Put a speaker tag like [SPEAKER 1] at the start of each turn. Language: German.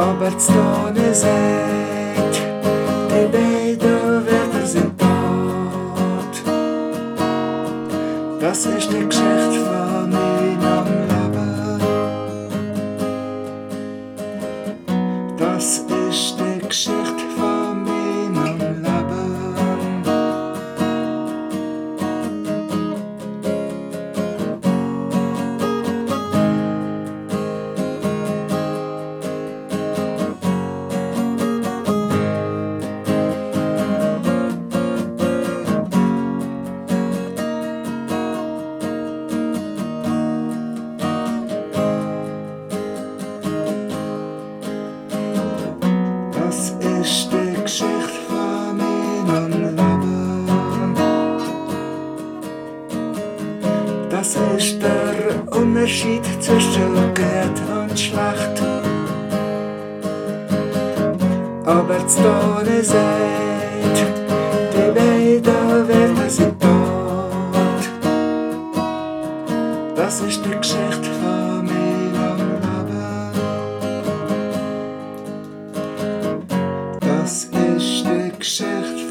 [SPEAKER 1] Aber die Sonne sagt, die beiden Wörter sind tot. Das ist die Geschichte von meinem Leben. Das ist die Geschichte von meinem Leben. Das ist die Geschichte von meinem Leben. Das ist der Unterschied zwischen gut und schlecht. Aber die Sonne sagt, die beiden Wörter sind tot. Das ist die Geschichte von meinem Leben. Das ist die Geschichte